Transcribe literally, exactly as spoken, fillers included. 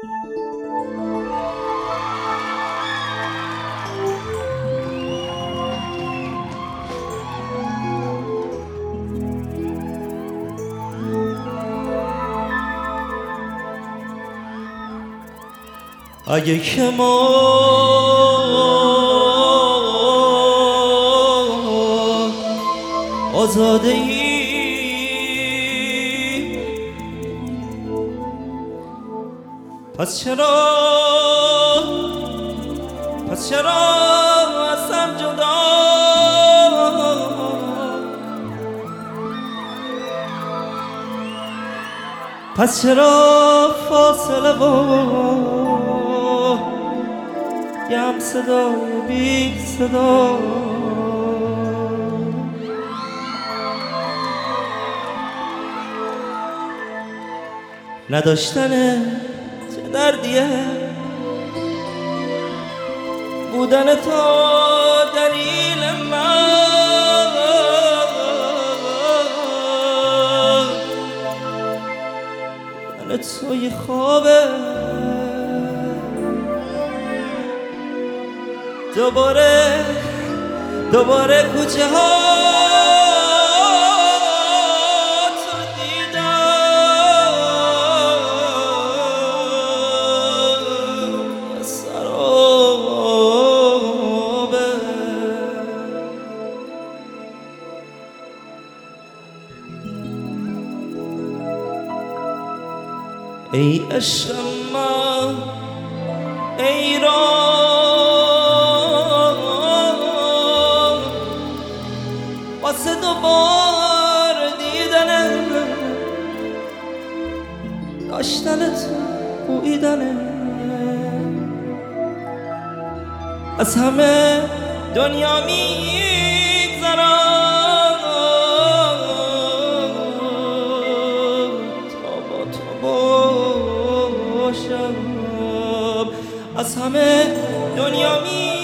اگه که ما آزاده ای، پس چرا پس چرا ازم جدا، پس چرا فاصله و یم صدا و بی صدا، نداشتن چه دردیه، بودن تو دلیل من، بودن تو یه خوابه، دوباره دوباره کوچه ها تو دیدم، سرابه. ای عشق من، ای را واسه دوبار دیدنه، داشتنت بویدنه، از همه دنیا میگذرم تا با تو باشم، از همه دنیا میگذرم